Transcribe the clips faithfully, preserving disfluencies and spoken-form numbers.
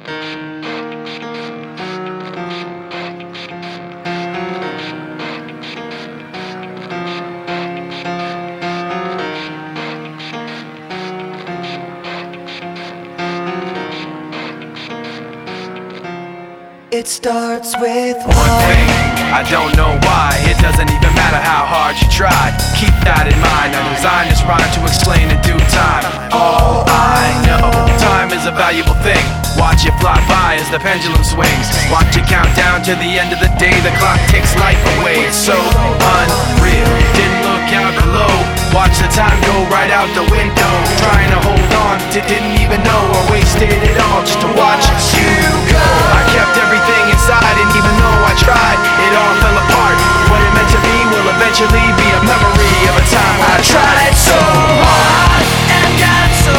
It starts with one thing, I don't know why. It doesn't even matter how hard you try. Keep that in mind. I designed this rhyme to explain in due time. All I know, time is a valuable thing. Watch it fly by as the pendulum swings. Watch it count down to the end of the day. The clock takes life away. It's so unreal. Didn't look out below. Watch the time go right out the window. Trying to hold on to didn't even know I wasted it all just to watch you go. I kept everything inside, and even though I tried, it all fell apart. What it meant to be will eventually be a memory of a time when I tried so hard and got so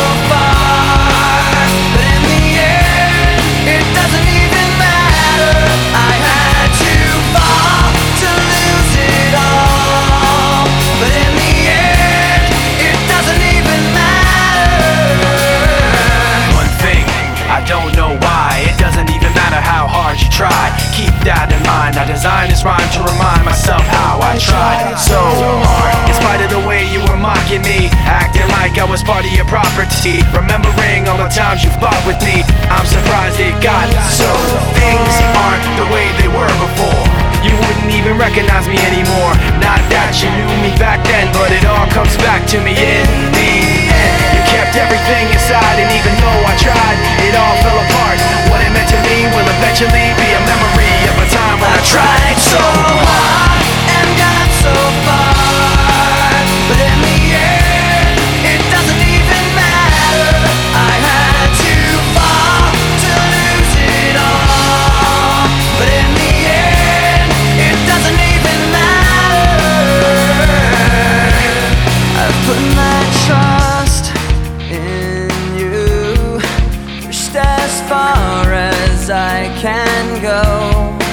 far, but in the end, it doesn't even matter. I had to fall to lose it all, but in the end, it doesn't even matter. One thing, I don't know why. It doesn't even matter how hard you try. Keep that in mind. I designed this rhyme to remind myself how I tried so hard. In spite of the way you were mocking me, acting like I was part of your property, remembering all the times you fought with me, I'm surprised it got so. Things aren't the way they were before. You wouldn't even recognize me anymore. Not that you knew me back then, but it all comes back to me in the end. You kept everything inside, and even though I tried, it all fell apart. What it meant to me will eventually be a memory of a time when I tried so hard and got so far, but in the end, it doesn't even matter. I had to fall to lose it all, but in the end, it doesn't even matter. I've put my trust in you, pushed as far as I can go.